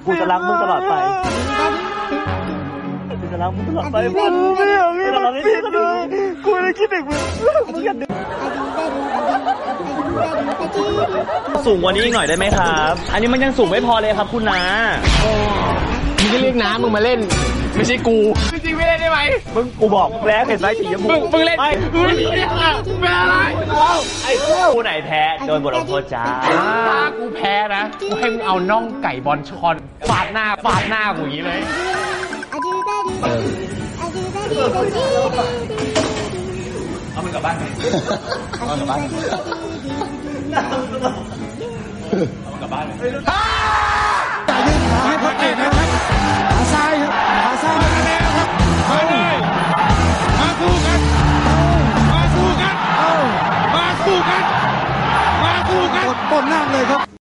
กูจะรักมึงตลอดไปกูจะรักมึงตลอดไปบอลไม่เอาไม่เอาไม่เอากูเลยคิดถึงมึงกันสูงกว่านี้อีกหน่อยได้ไหมครับอันนี้มันยังสูงไม่พอเลยครับคุณน้ามึงจะเรียกน้ามึงมาเล่นไม่ใช่กูจริงๆไม่เล่นได้ไหมกูบอกแล้วเห็นไหมสีชมพูมึงเล่นไม่อะไรไอ้กูไหนแพ้โดนบทลงโทษจ้าถ้ากูแพ้นะกูให้มึงเอาน่องไก่บอลชอนฟาดหน้ากูอย่างนี้เลยเอามันกลับบ้านไปเอามันกลับบ้านเอามันกลับบ้านเลยให้พักเอกนะครับขาซ้ายครับขาซ้ายมาแล้วครับมาเลยมาสู้กันมาสู้กันมาสู้กันมาสู้กันกดต้นหน้าเลยครับ